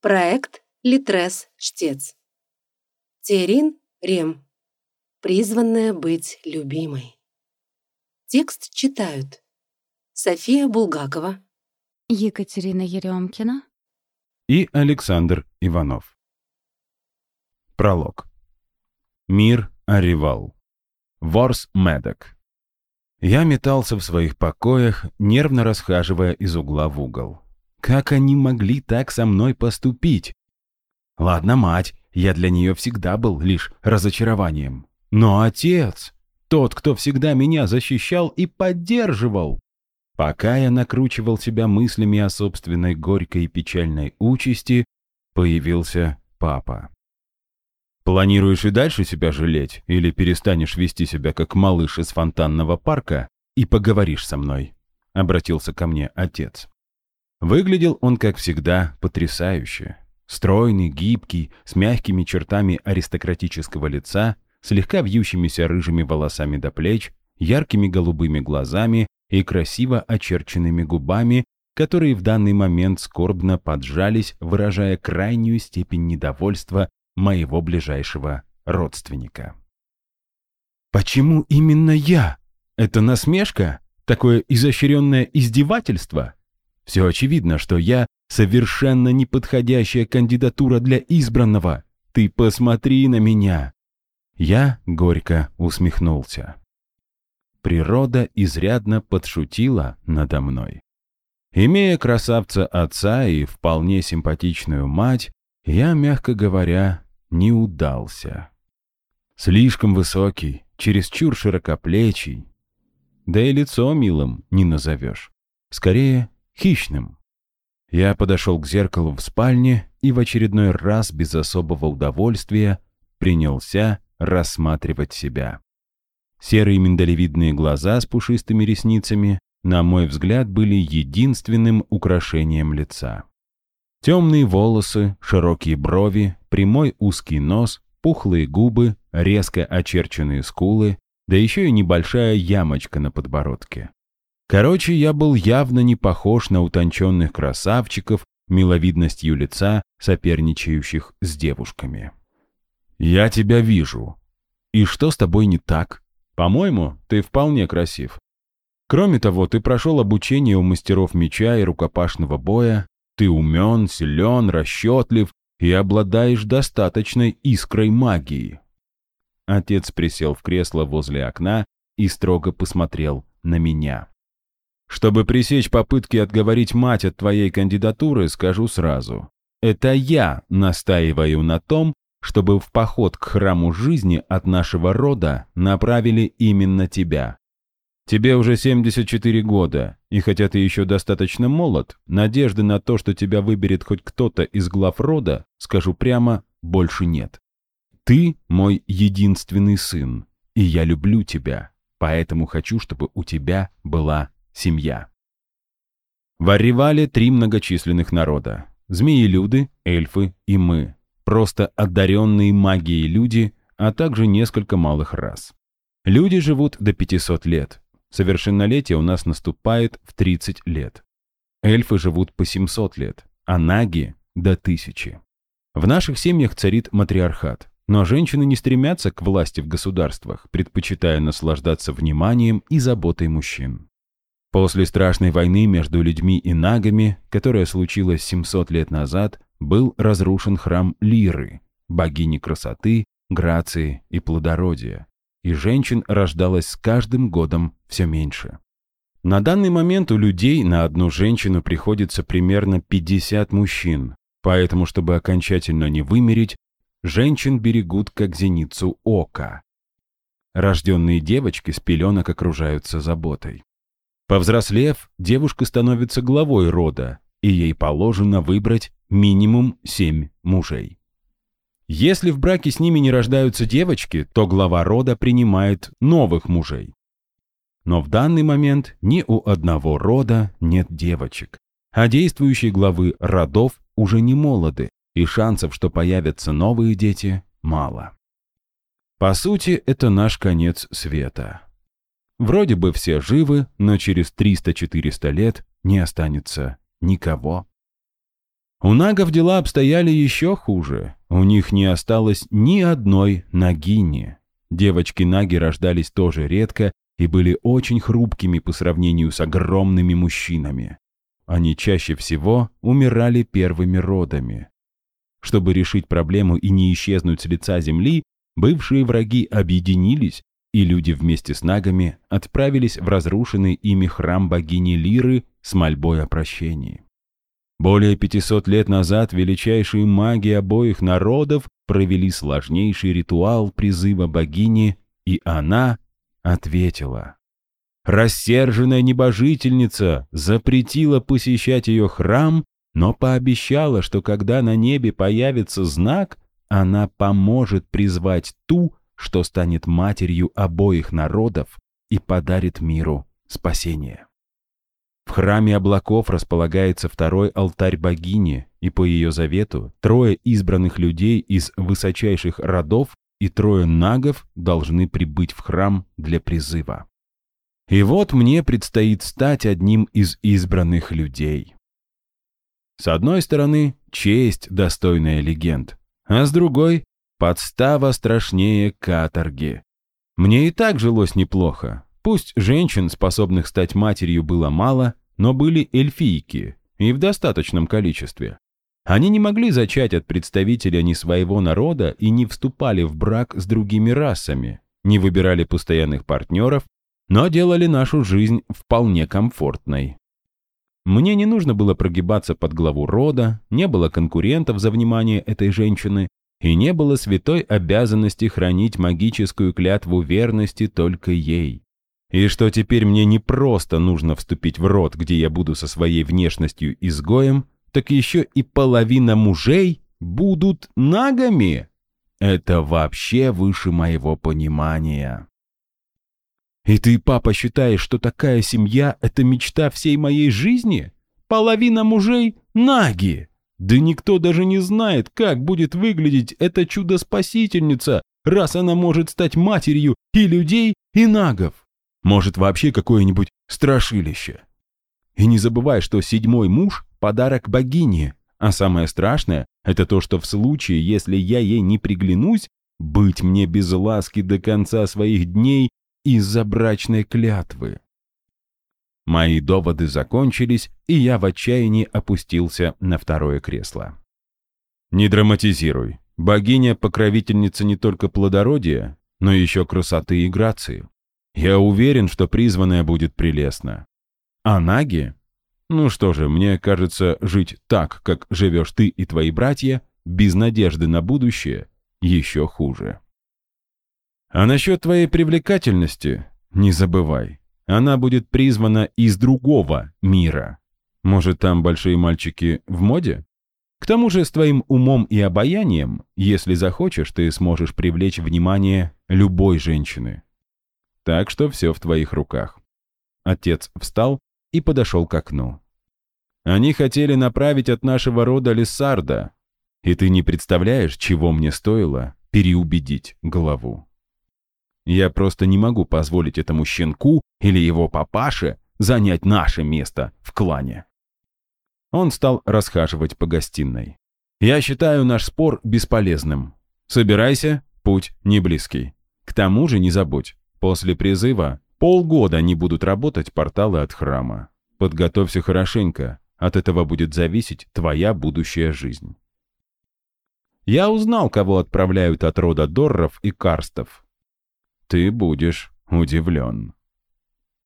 Проект Литрес-Чтец. Терин Рем. Призванная быть любимой. Текст читают София Булгакова, Екатерина Еремкина и Александр Иванов. Пролог. Мир Аривал. Ворс Медок. Я метался в своих покоях, нервно расхаживая из угла в угол. Как они могли так со мной поступить? Ладно, мать, я для нее всегда был лишь разочарованием. Но отец, тот, кто всегда меня защищал и поддерживал. Пока я накручивал себя мыслями о собственной горькой и печальной участи, появился папа. «Планируешь и дальше себя жалеть, или перестанешь вести себя как малыш из фонтанного парка и поговоришь со мной?» — обратился ко мне отец. Выглядел он, как всегда, потрясающе. Стройный, гибкий, с мягкими чертами аристократического лица, слегка вьющимися рыжими волосами до плеч, яркими голубыми глазами и красиво очерченными губами, которые в данный момент скорбно поджались, выражая крайнюю степень недовольства моего ближайшего родственника. «Почему именно я? Это насмешка? Такое изощренное издевательство? Все очевидно, что я совершенно неподходящая кандидатура для избранного. Ты посмотри на меня!» Я горько усмехнулся. Природа изрядно подшутила надо мной. Имея красавца отца и вполне симпатичную мать, я, мягко говоря, не удался. Слишком высокий, чересчур широкоплечий. Да и лицо милым не назовешь. Скорее, хищным. Я подошел к зеркалу в спальне и в очередной раз без особого удовольствия принялся рассматривать себя. Серые миндалевидные глаза с пушистыми ресницами, на мой взгляд, были единственным украшением лица. Темные волосы, широкие брови, прямой узкий нос, пухлые губы, резко очерченные скулы, да еще и небольшая ямочка на подбородке. Короче, я был явно не похож на утонченных красавчиков, миловидностью лица, соперничающих с девушками. «Я тебя вижу. И что с тобой не так? По-моему, ты вполне красив. Кроме того, ты прошел обучение у мастеров меча и рукопашного боя, ты умен, силен, расчетлив и обладаешь достаточной искрой магии». Отец присел в кресло возле окна и строго посмотрел на меня. «Чтобы пресечь попытки отговорить мать от твоей кандидатуры, скажу сразу. Это я настаиваю на том, чтобы в поход к храму жизни от нашего рода направили именно тебя. Тебе уже 74 года, и хотя ты еще достаточно молод, надежды на то, что тебя выберет хоть кто-то из глав рода, скажу прямо, больше нет. Ты мой единственный сын, и я люблю тебя, поэтому хочу, чтобы у тебя была семья». В Аривале 3 многочисленных народа. Змеелюды, эльфы и мы. Просто одаренные магией люди, а также несколько малых рас. Люди живут до 500 лет. Совершеннолетие у нас наступает в 30 лет. Эльфы живут по 700 лет, а наги — до 1000. В наших семьях царит матриархат, но женщины не стремятся к власти в государствах, предпочитая наслаждаться вниманием и заботой мужчин. После страшной войны между людьми и нагами, которая случилась 700 лет назад, был разрушен храм Лиры, богини красоты, грации и плодородия, и женщин рождалось с каждым годом все меньше. На данный момент у людей на одну женщину приходится примерно 50 мужчин, поэтому, чтобы окончательно не вымереть, женщин берегут как зеницу ока. Рожденные девочки с пеленок окружаются заботой. Повзрослев, девушка становится главой рода, и ей положено выбрать минимум 7 мужей. Если в браке с ними не рождаются девочки, то глава рода принимает новых мужей. Но в данный момент ни у одного рода нет девочек, а действующие главы родов уже не молоды, и шансов, что появятся новые дети, мало. По сути, это наш конец света. Вроде бы все живы, но через 300-400 лет не останется никого. У нагов дела обстояли еще хуже. У них не осталось ни одной нагини. Девочки-наги рождались тоже редко и были очень хрупкими по сравнению с огромными мужчинами. Они чаще всего умирали первыми родами. Чтобы решить проблему и не исчезнуть с лица земли, бывшие враги объединились, и люди вместе с нагами отправились в разрушенный ими храм богини Лиры с мольбой о прощении. Более 500 лет назад величайшие маги обоих народов провели сложнейший ритуал призыва богини, и она ответила. Рассерженная небожительница запретила посещать ее храм, но пообещала, что когда на небе появится знак, она поможет призвать ту, что станет матерью обоих народов и подарит миру спасение. В храме облаков располагается второй алтарь богини, и по ее завету 3 избранных людей из высочайших родов и 3 нагов должны прибыть в храм для призыва. И вот мне предстоит стать одним из избранных людей. С одной стороны, честь, достойная легенд, а с другой — подстава страшнее каторги. Мне и так жилось неплохо. Пусть женщин, способных стать матерью, было мало, но были эльфийки, и в достаточном количестве. Они не могли зачать от представителя ни своего народа и не вступали в брак с другими расами, не выбирали постоянных партнеров, но делали нашу жизнь вполне комфортной. Мне не нужно было прогибаться под главу рода, не было конкурентов за внимание этой женщины, и не было святой обязанности хранить магическую клятву верности только ей. И что теперь мне не просто нужно вступить в род, где я буду со своей внешностью изгоем, так еще и половина мужей будут нагами. Это вообще выше моего понимания. И ты, папа, считаешь, что такая семья — это мечта всей моей жизни? Половина мужей — наги! Да никто даже не знает, как будет выглядеть эта чудо-спасительница, раз она может стать матерью и людей, и нагов. Может, вообще какое-нибудь страшилище. И не забывай, что 7-й муж — подарок богине, а самое страшное — это то, что в случае, если я ей не приглянусь, быть мне без ласки до конца своих дней из-за брачной клятвы. Мои доводы закончились, и я в отчаянии опустился на второе кресло. Не драматизируй. Богиня-покровительница не только плодородия, но еще красоты и грации. Я уверен, что призванная будет прелестна. А наги? Ну что же, мне кажется, жить так, как живешь ты и твои братья, без надежды на будущее, еще хуже. А насчет твоей привлекательности не забывай. Она будет призвана из другого мира. Может, там большие мальчики в моде? К тому же с твоим умом и обаянием, если захочешь, ты сможешь привлечь внимание любой женщины. Так что все в твоих руках. Отец встал и подошел к окну. Они хотели направить от нашего рода Лиссарда, и ты не представляешь, чего мне стоило переубедить главу. Я просто не могу позволить этому щенку или его папаше занять наше место в клане. Он стал расхаживать по гостиной. Я считаю наш спор бесполезным. Собирайся, путь не близкий. К тому же не забудь, после призыва полгода не будут работать порталы от храма. Подготовься хорошенько, от этого будет зависеть твоя будущая жизнь. Я узнал, кого отправляют от рода Дорров и Карстов. Ты будешь удивлен.